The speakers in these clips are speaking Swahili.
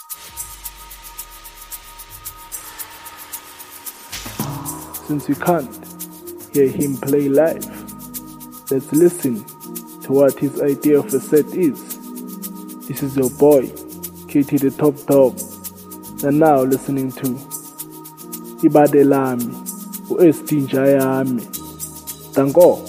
Since we can't hear him play live, let's listen to what his idea of a set is. This is your boy, KT the Top Dog, and now listening to Ibadelami, u-SD Njayami. Tango.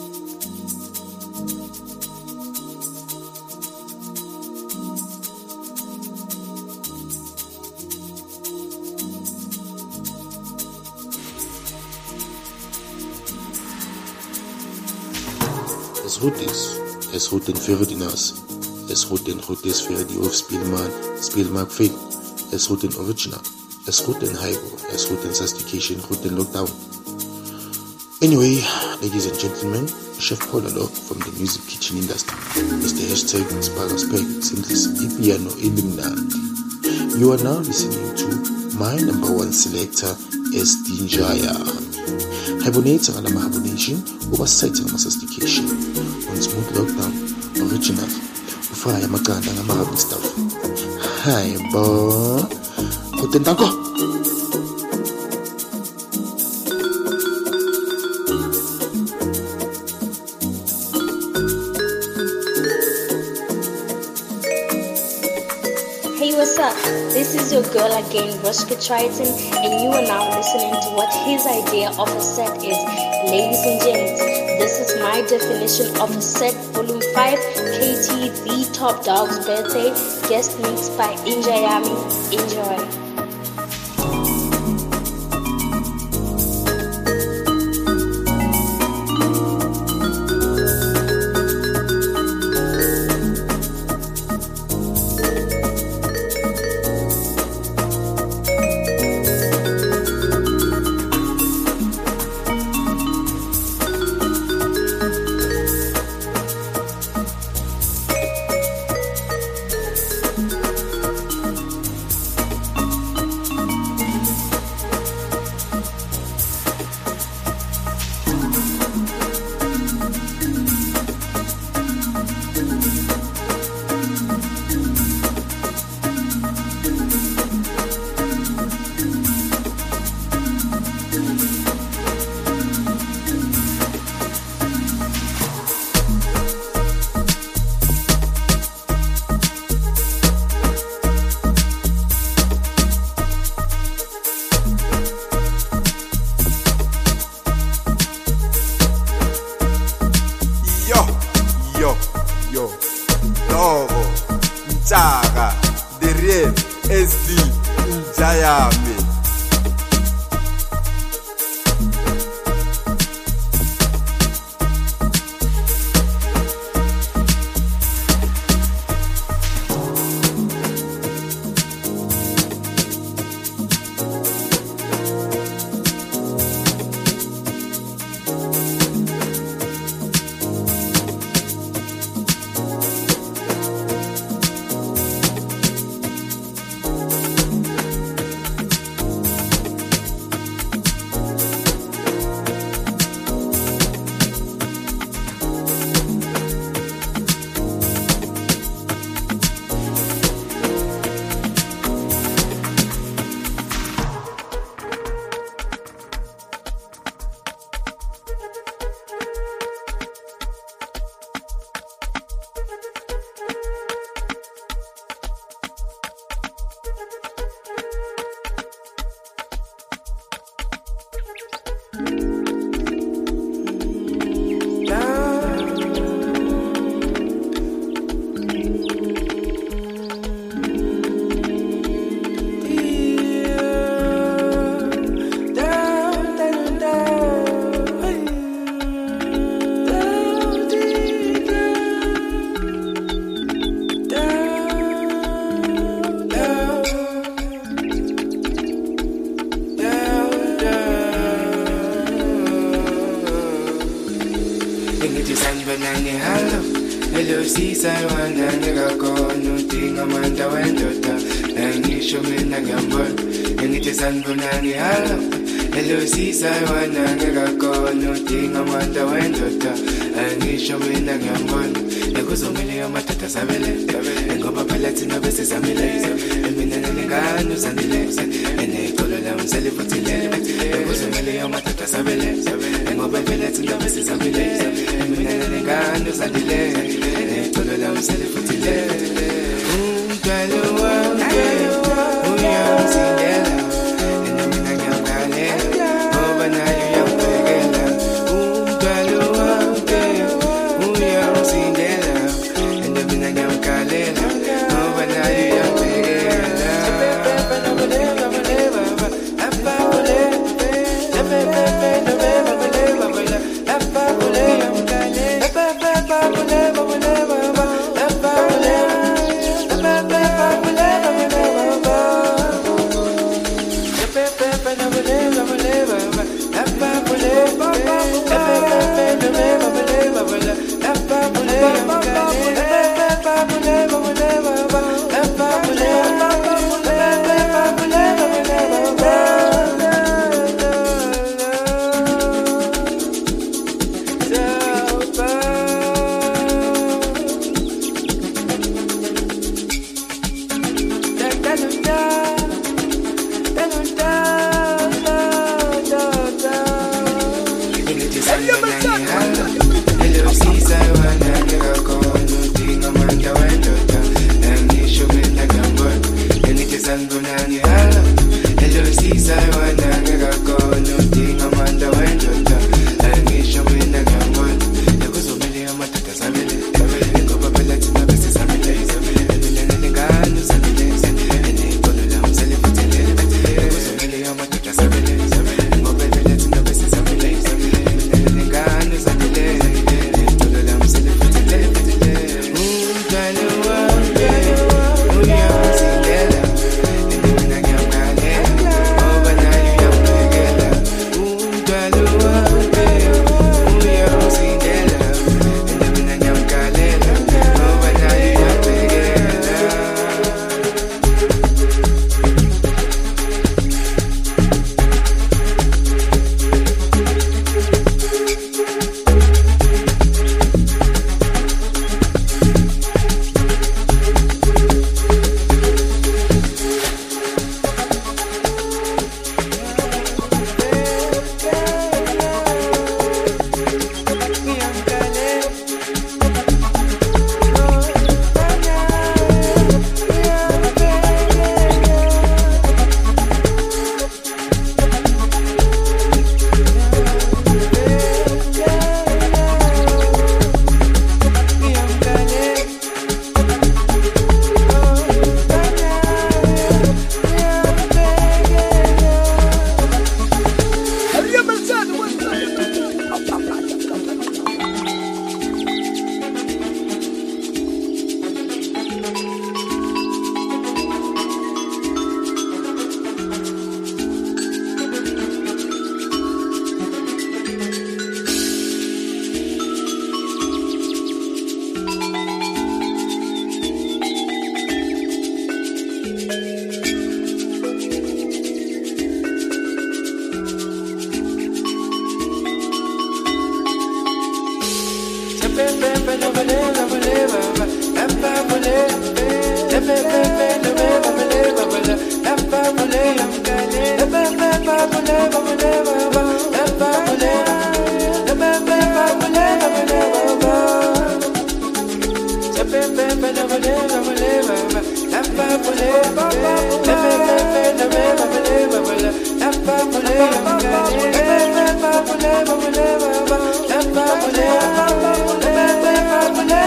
Es goed in Ferdinand, es goed in Goedes Ferdi of Spielmark Fake, es goed in Original, es goed in Hygo, es goed in Sastication, goed in Lockdown. Anyway, ladies and gentlemen, Chef Paul Alok from the music kitchen industry is the hashtag Spagaspeg, simply Ipiano Illuminati. You are now listening to my number one selector, SD Njayami. Hibernating on a hibernation, oversighting on Sastication, on Smooth Lockdown, Original, Ufaya Maganda and Marabin stuff. Hi, boy. Guten Tag. Hey, what's up? This is your girl again, Roscoe Triton, and you are now listening to what his idea of a set is. Ladies and gents, this is my definition of a set, Volume 5, KT the Top Dog's birthday, guest mixed by Njayami. Enjoy. SD Njayami. Hello, seaside one, nigga, call no thing, Amanda Wendota, and you show me Nagambol, and it is Anbunani Hallo. Hello, seaside one, nigga, call no thing, Amanda Wendota, and you show me Nagambol, ekuzomile yomatata sabele ngoba phela thina bese samile emina nelingano sandile enekolo la umselifuthile ekuzomile yomatata sabele ngoba phela thina bese samile emina nelingano sandile enekolo la umselifuthile umntwana wami uyamsindela enamina ngiyamgalela ngoba nayo yambhekela umntwana wami uyamsindela enamina ngiyamgalela ngoba nayo yambhekela Bye.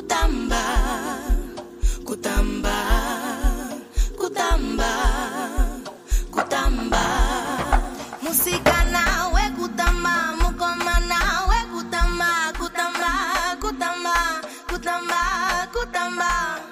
kutamba, kutamba, kutamba, kutamba. Musika nawe kutamba, mukoma nawe kutamba, kutamba, kutamba, kutamba, kutamba.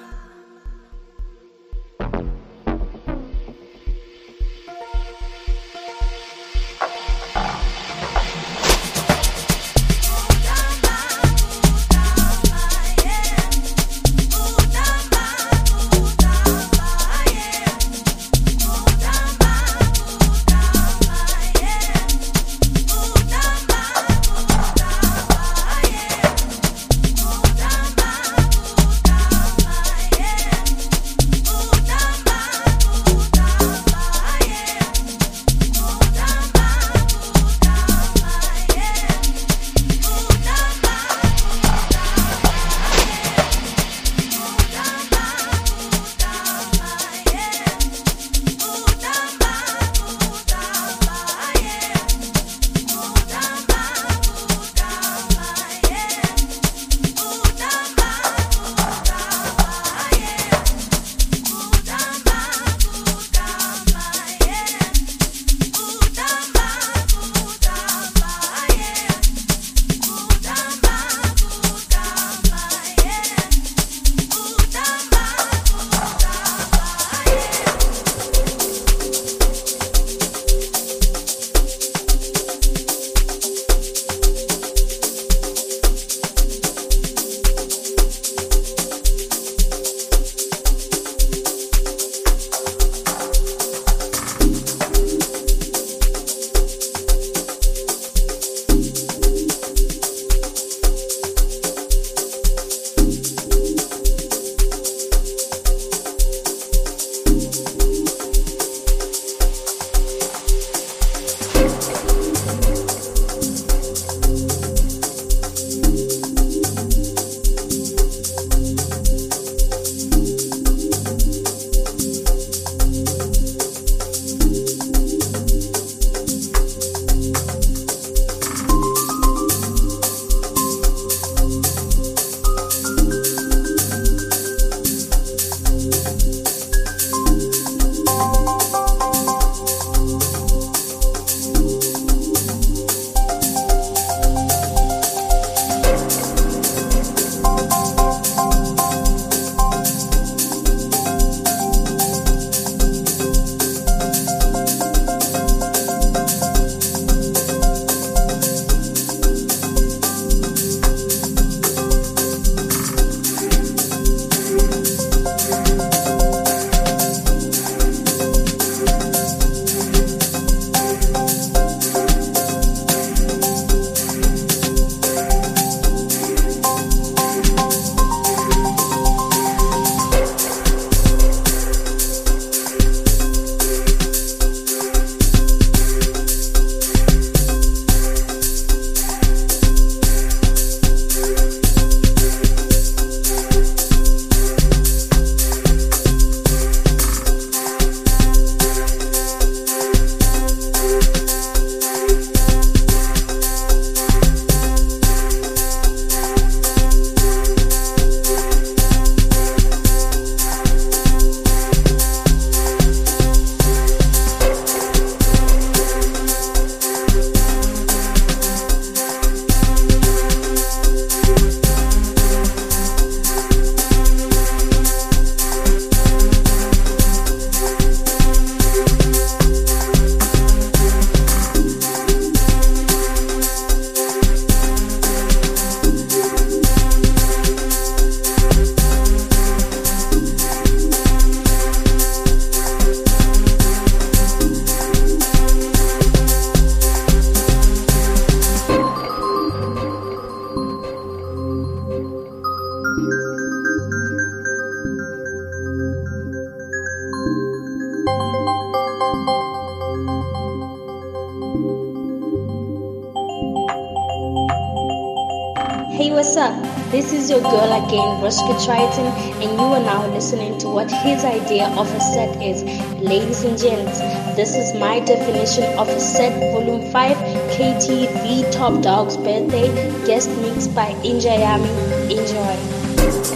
Hey, what's up? This is your girl again, Roscoe Triton, and you are now listening to what his idea of a set is. Ladies and gents, this is my definition of a set, Volume 5, KTV Top Dog's birthday, guest mixed by Injayami. Enjoy.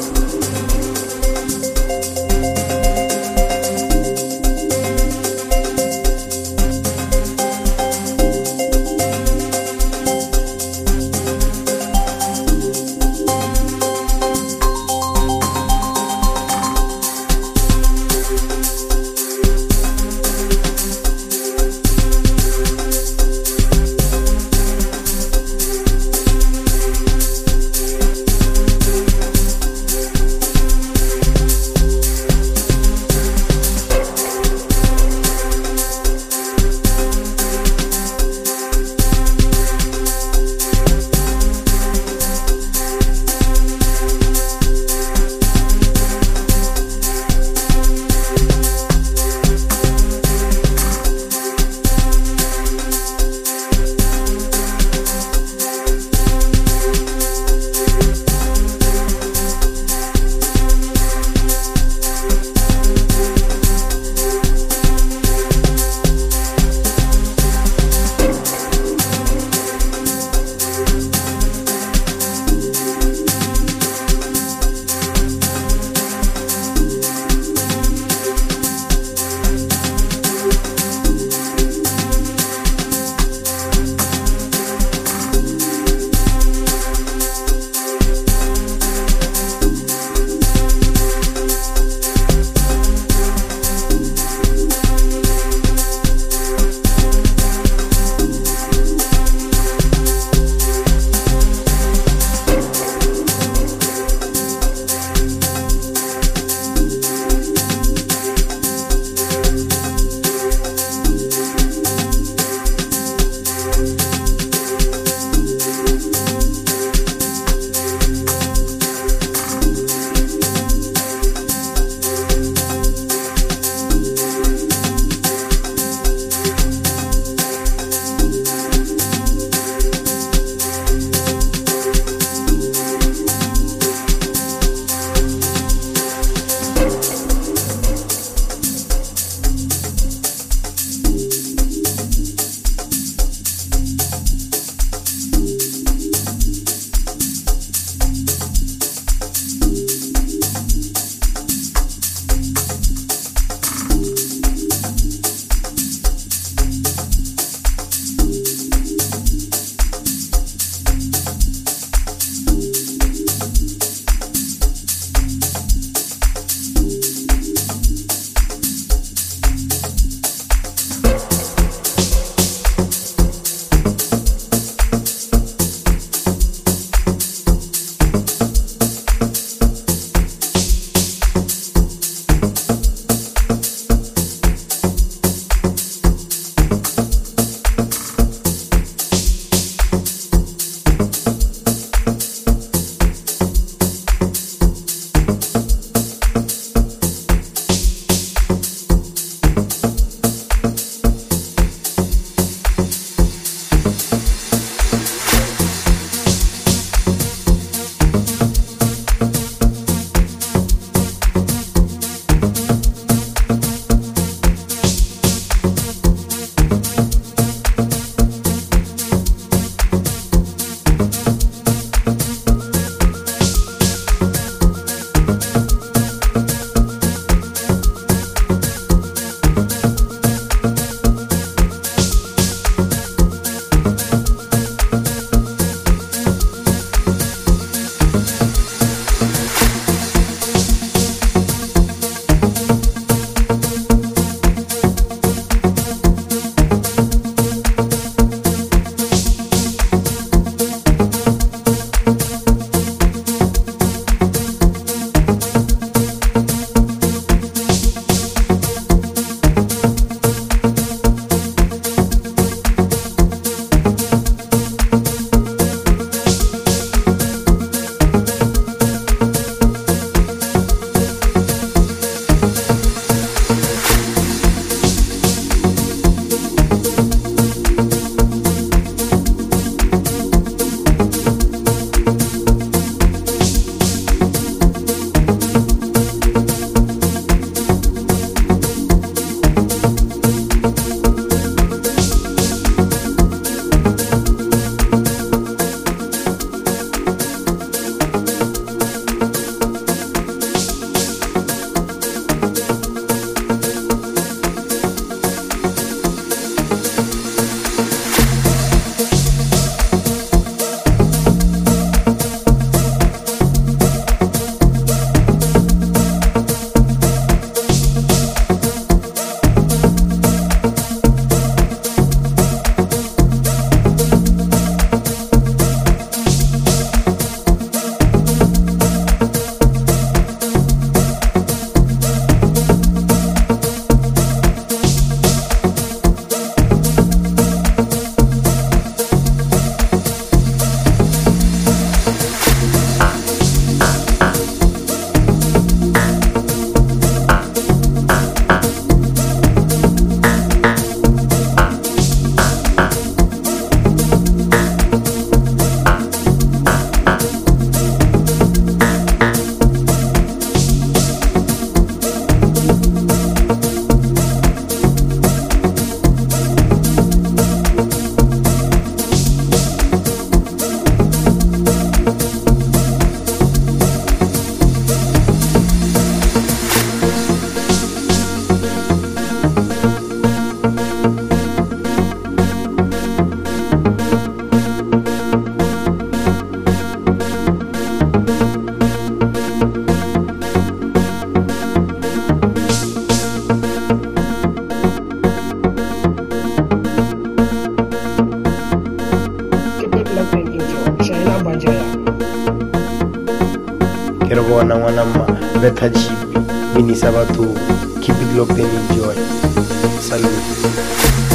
re bona ngwana mma betha chipi binisa batho keep it locked and enjoy. Salute.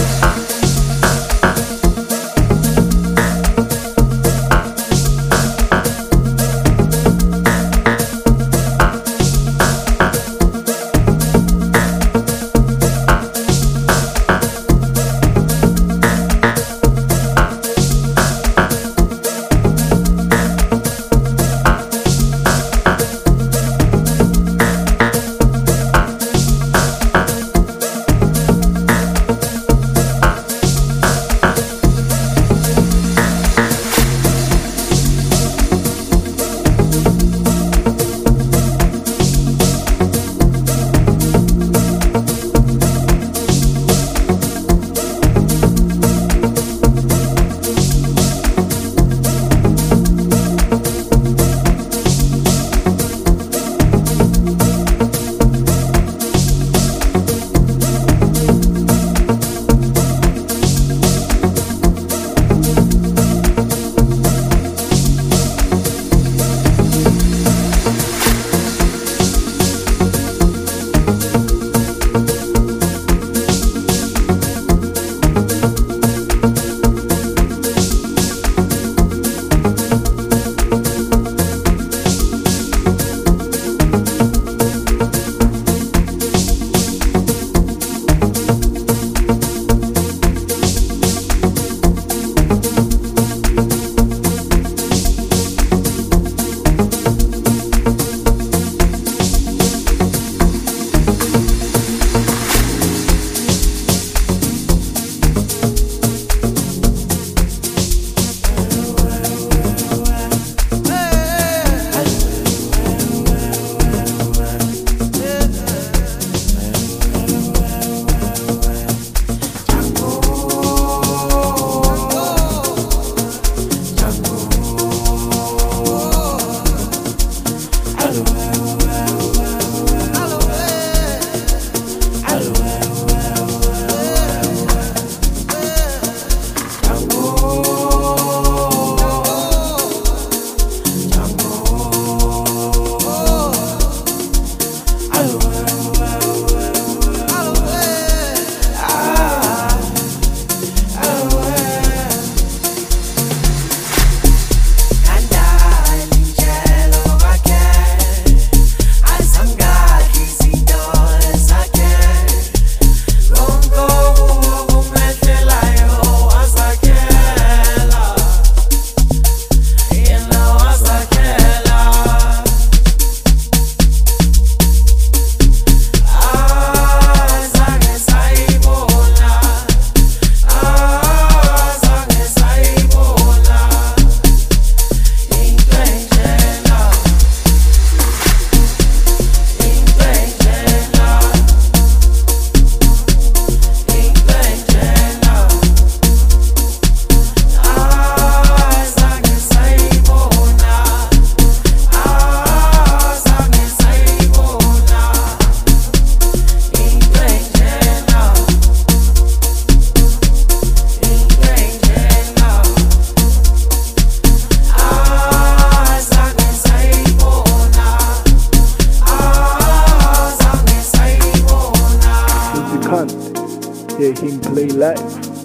Hear him play live.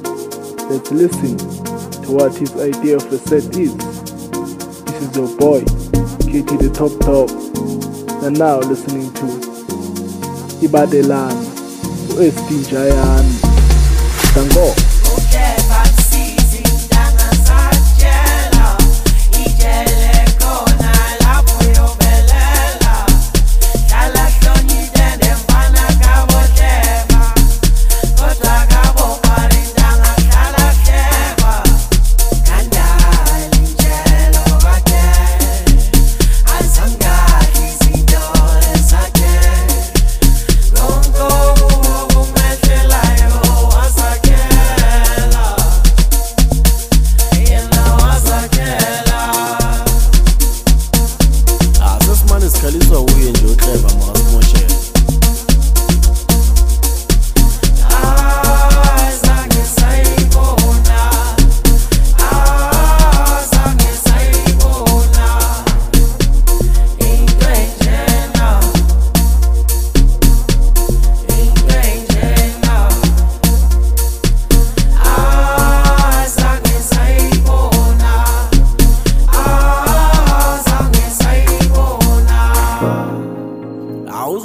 Let's listen to what his idea of a set is. This is your boy, KT the Top, and now listening to Ibadelan, USD Giant, Tango.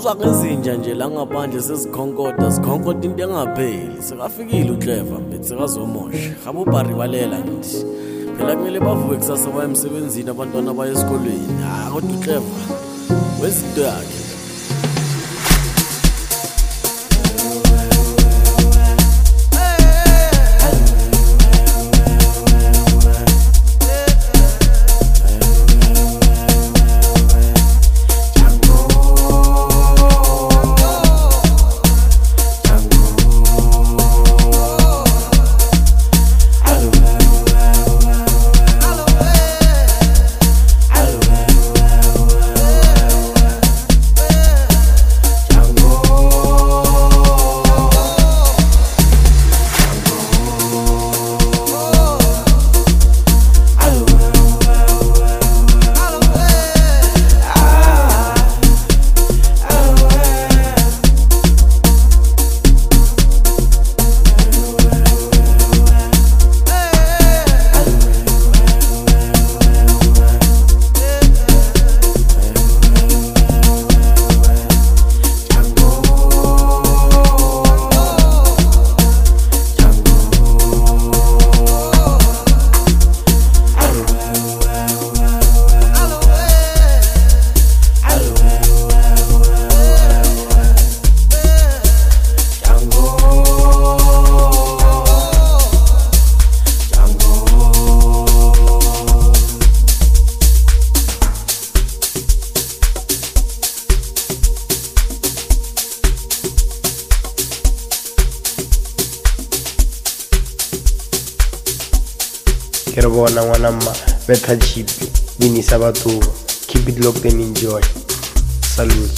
uzwa ngezinja nje la ngaphandle sezikhonkoda into engapheli sekafikile uClever mbethi sekazomosha habo baribalela ngithi phela kumele bavuke kusasa baye emsebenzini abantwana baye esikolweni kodwa uClever wezinto yakhe. Ke re bona ngwana mma betha chipi binisa batho keep it locked and enjoy. Salute.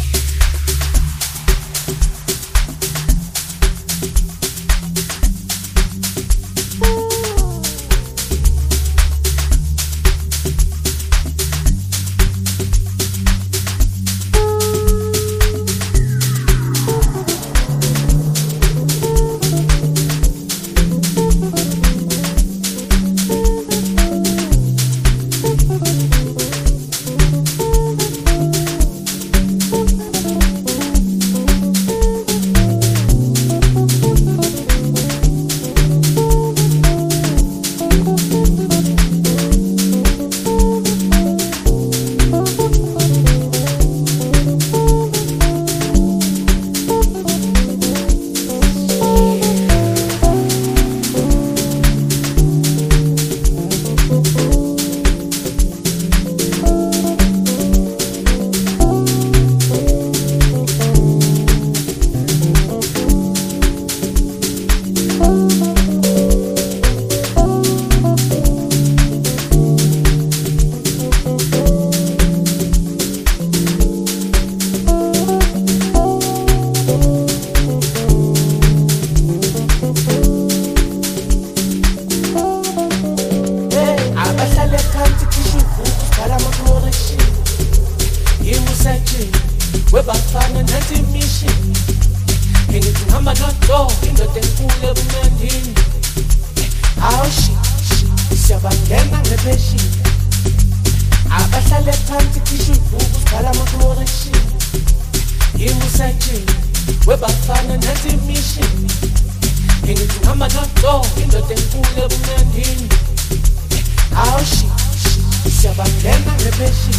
webafana nathi mission engithi ngihamba nodo indoda enkulu ebumnandini awushi siyabangena ngepheshini abahlale phansi kisho ivuku sibhala ama-correction imusajini webafana nathi mission engithi ngihamba nodo indoda enkulu ebumnandini awushi siyabangena ngepheshini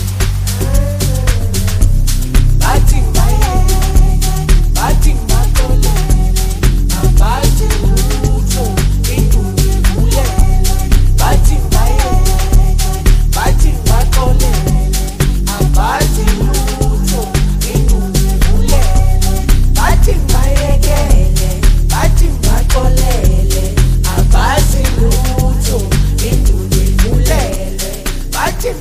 Bating matole, abati luto, indu mule. Bating matole, abati luto, indu mule. Bating matole, abati luto, indu mule. Bating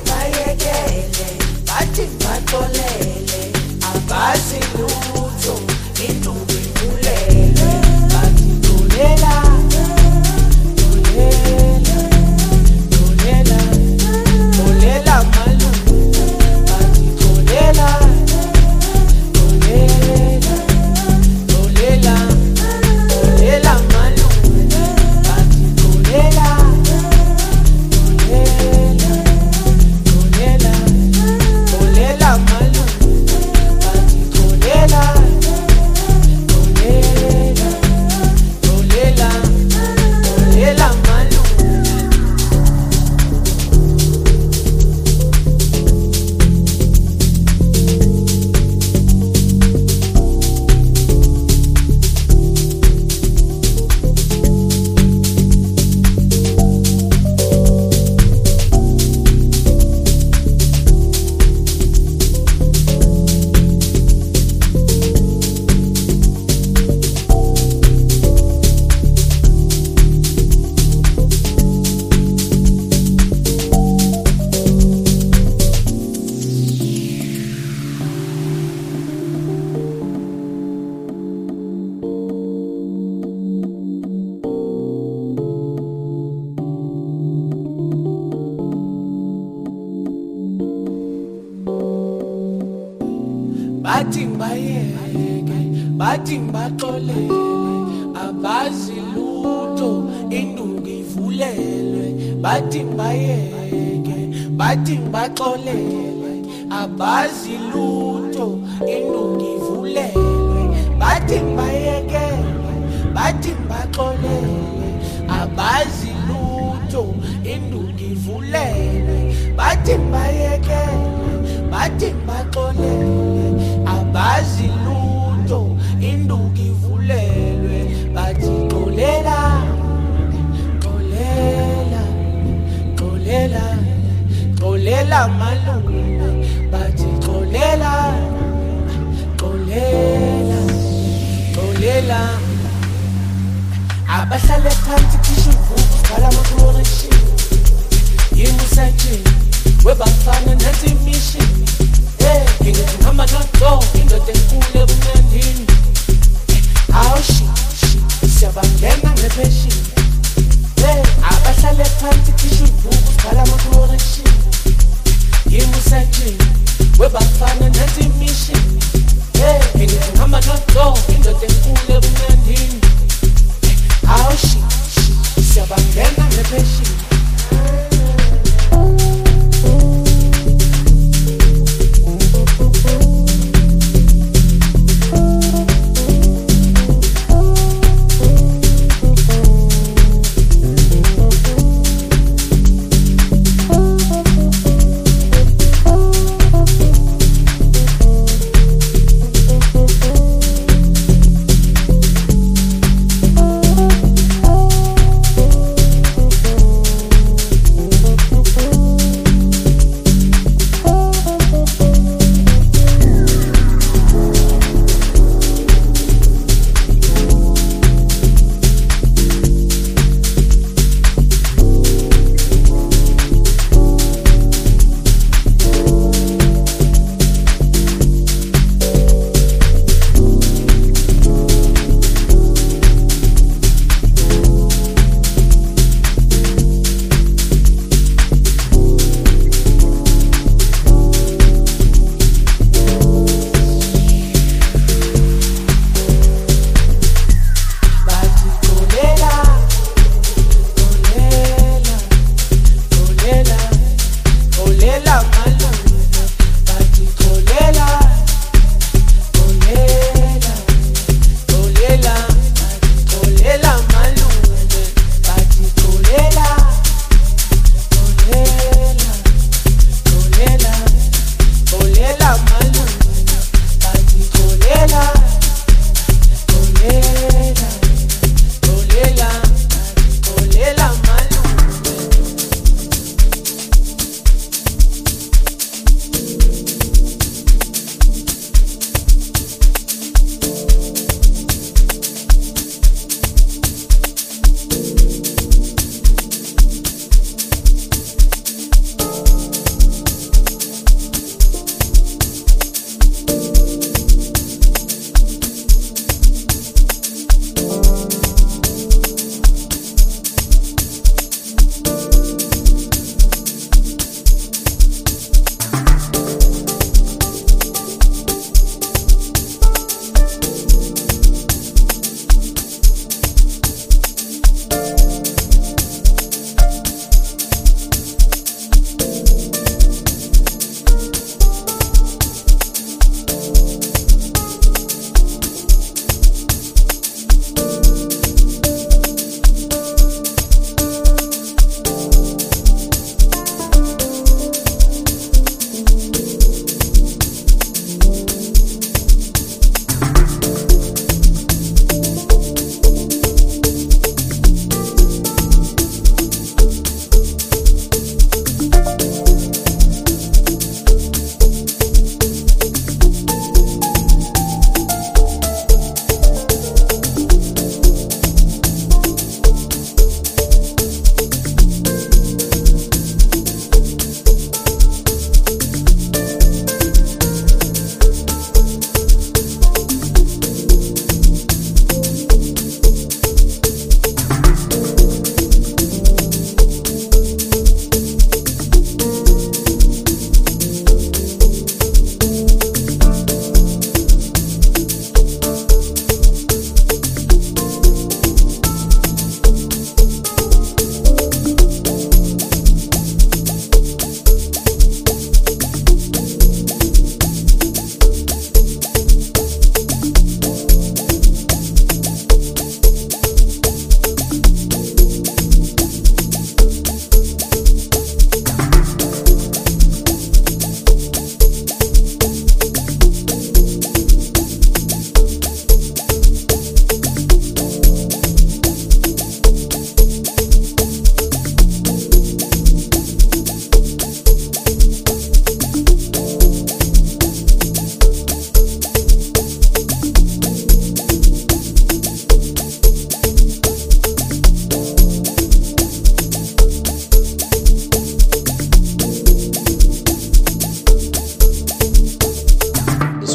matole. Basi luto indubi mulele bati dolela malu bati dolela malu bati dolela malu bathi bayeke bathi baxolele abazi lutho induku ivulelwe bathi bayeke bathi baxolele abazi lutho induku ivulelwe bathi bayeke bathi baxolele abazi lutho induku ivulelwe bathi bayeke bathi baxolele abazi lutho induku ivulelwe bathi xolela xolela xolela xolela malungu bathi xolela xolela xolela abahlale phansi kisho ivuku sikhala ama-correction yimusajini webafana nathi mission ngingathi ngihamba nodo indoda enkulu ebumnandini awushi siyabangena ngepheshini abahlale phansi kisho ivuku sikhala ama-correction yimusajini webafana nathi mission ngingathi ngihamba nodo indoda enkulu ebumnandini awushi siyabangena ngepheshini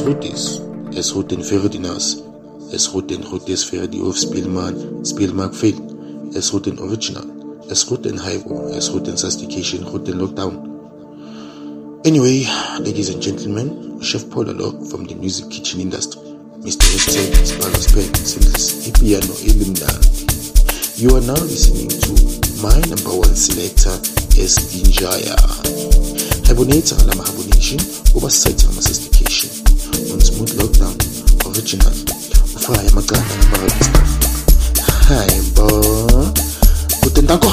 goed is en verder in us. Es goed en goed is vir die hoofspeelman, speelmaak veel. Es goed en original. Es goed en hypo. Es goed en sophistication, goed en lockdown. Anyway, ladies and gentlemen, Chef Paul Alok from the music kitchen industry. Mr. Esteban Spanos Pen, Simples, Piano, Elimnandi. You are now listening to my number one selector, SD Njaya. Hibernator lama hibernation, oversight lama sophistication. On smooth lockdown, original. Ufaya maganda nama stuff. Hi, boy. Guten Tag.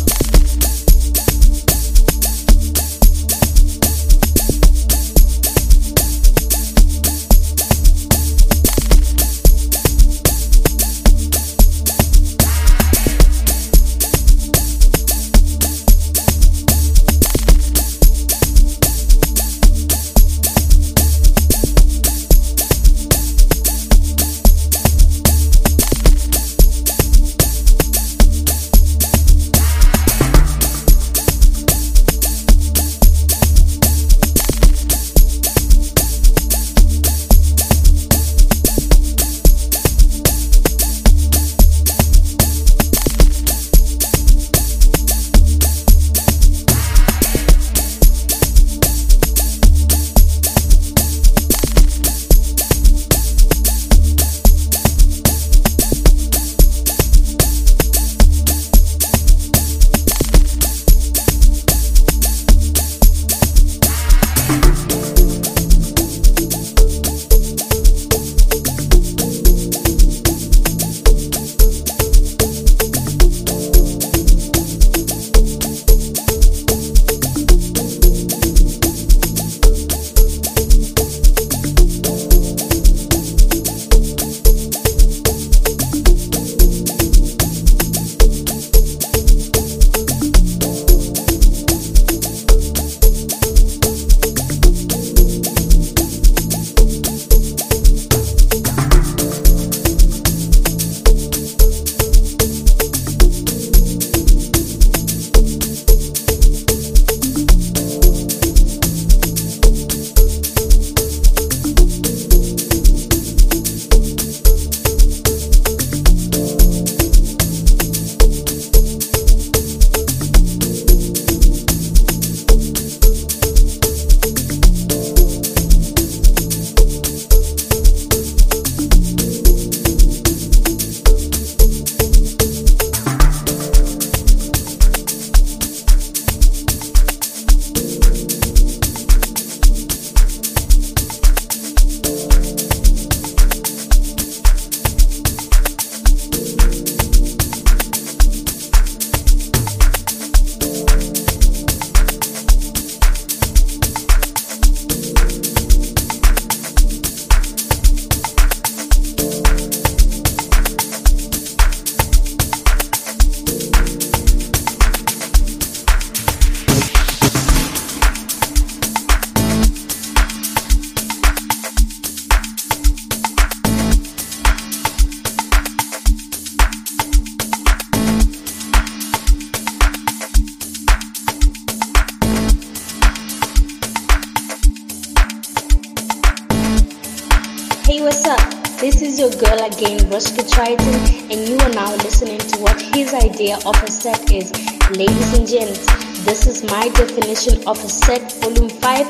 What's up? This is your girl again, Roska Triton, and you are now listening to what his idea of a set is. Ladies and gents, this is my definition of a set, Volume 5,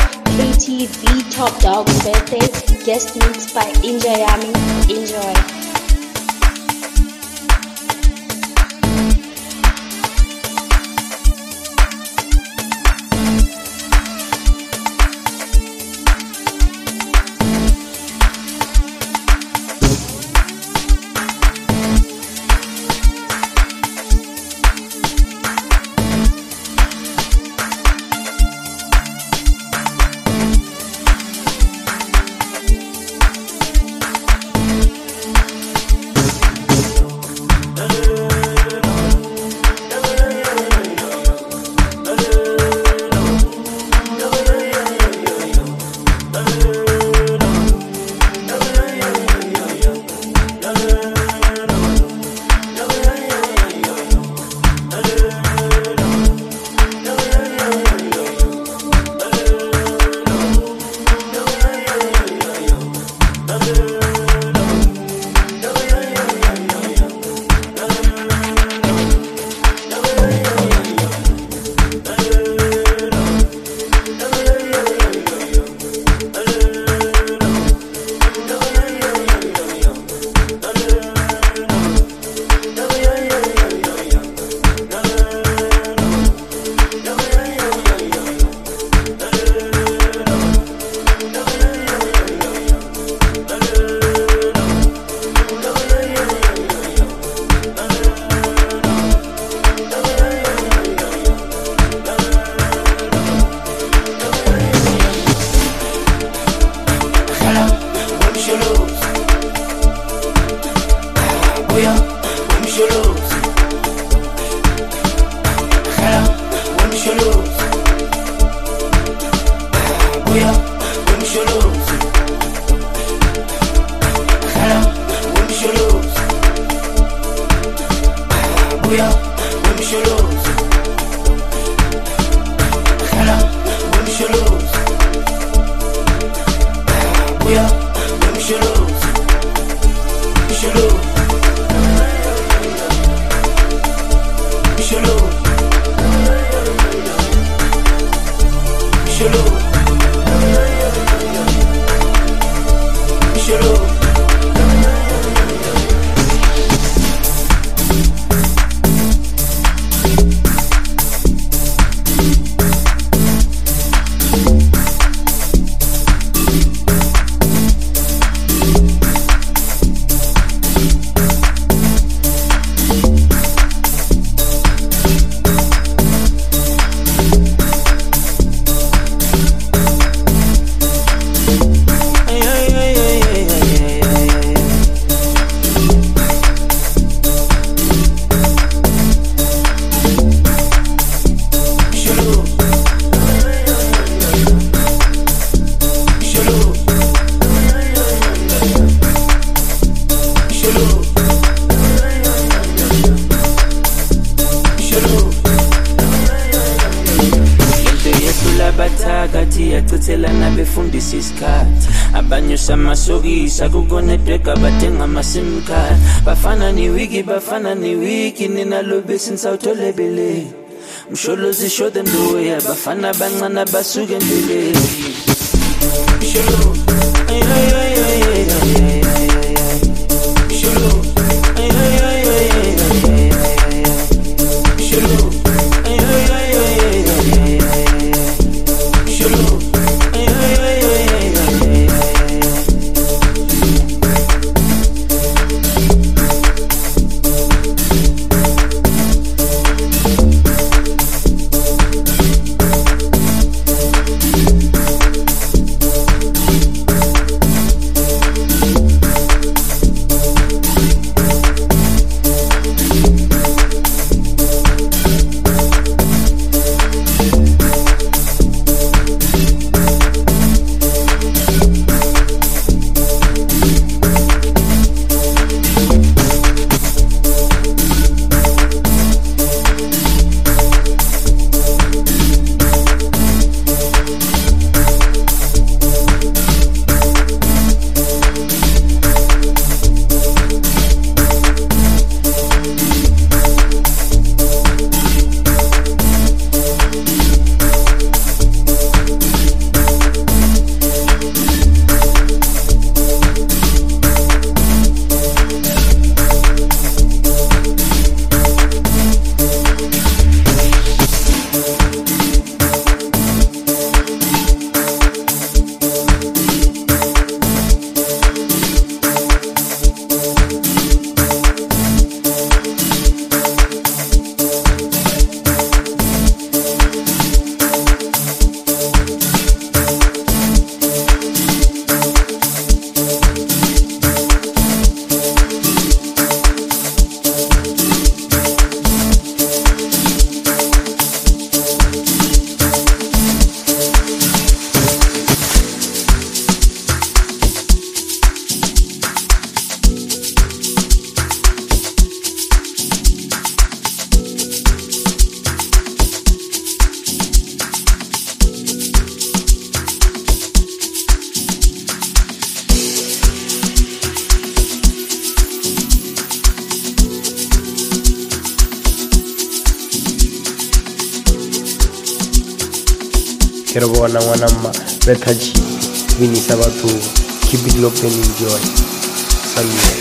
KTV Top Dog's birthday, guest mix by Injayami. Enjoy. uya msholozi msholozi msholozi msholozi msholozi befundisa isikhathi abanyusa amasokisi akukonedweka badenga ama-sim card bafana niwiki nina lobesi nisawutholebele msholozi show them the way abafana abancane basuke endleleni Quiero bona ngwana mma betha chi winisa batho keep it locked and enjoy. Salute.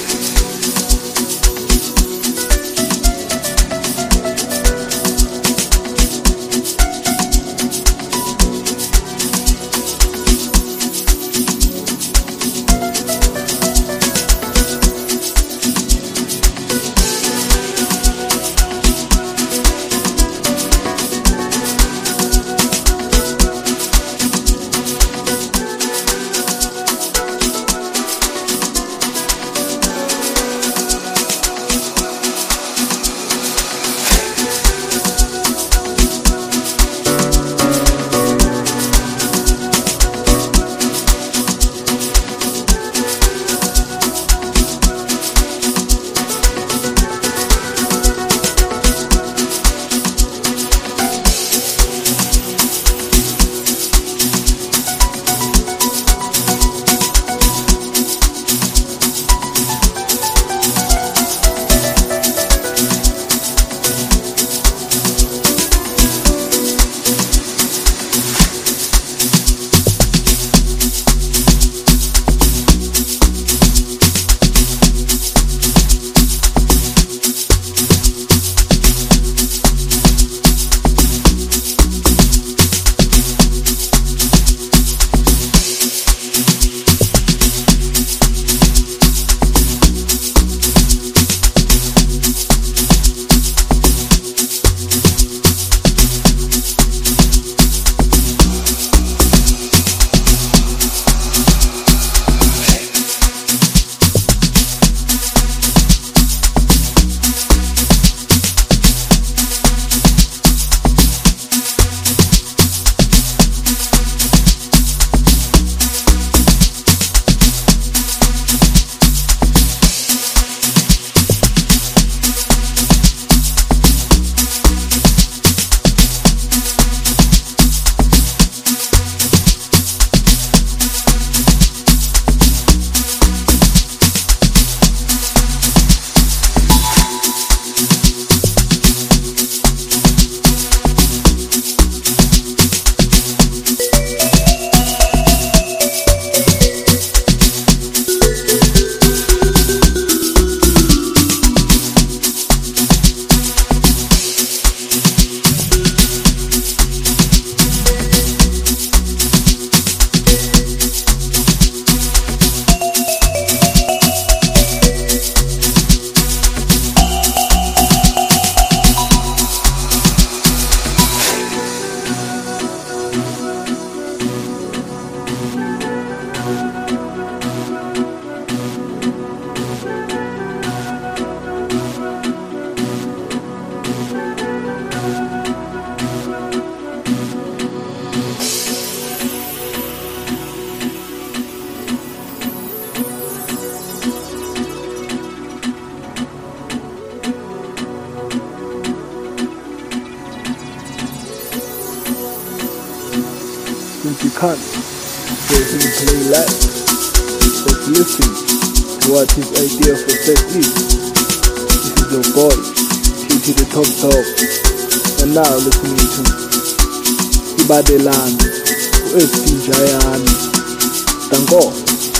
can't hear him play live. Let's listen to what his idea of a set is. This is your boy, KT the Top Dog. And now listening to Ibadelana, USP Jayami. Tango.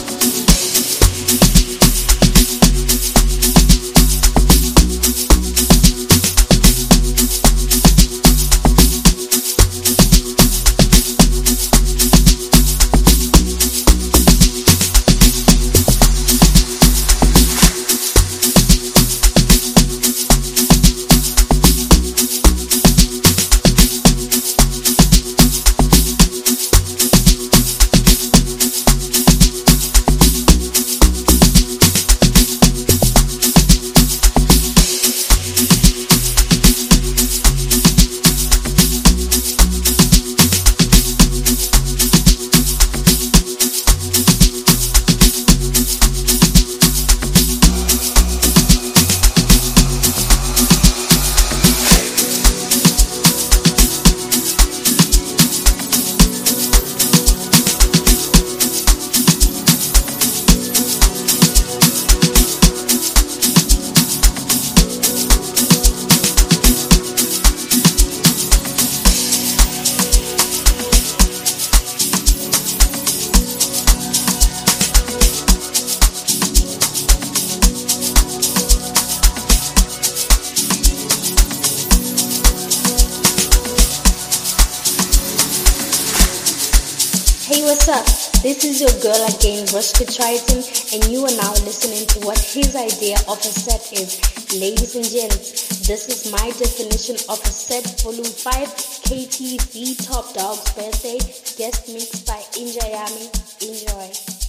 Hey, what's up? This is your girl again, Roscoe Triton, and you are now listening to what his idea of a set is. Ladies and gents, this is my definition of a set, Volume 5, KT the Top Dog's birthday, guest mixed by Injayami. Enjoy.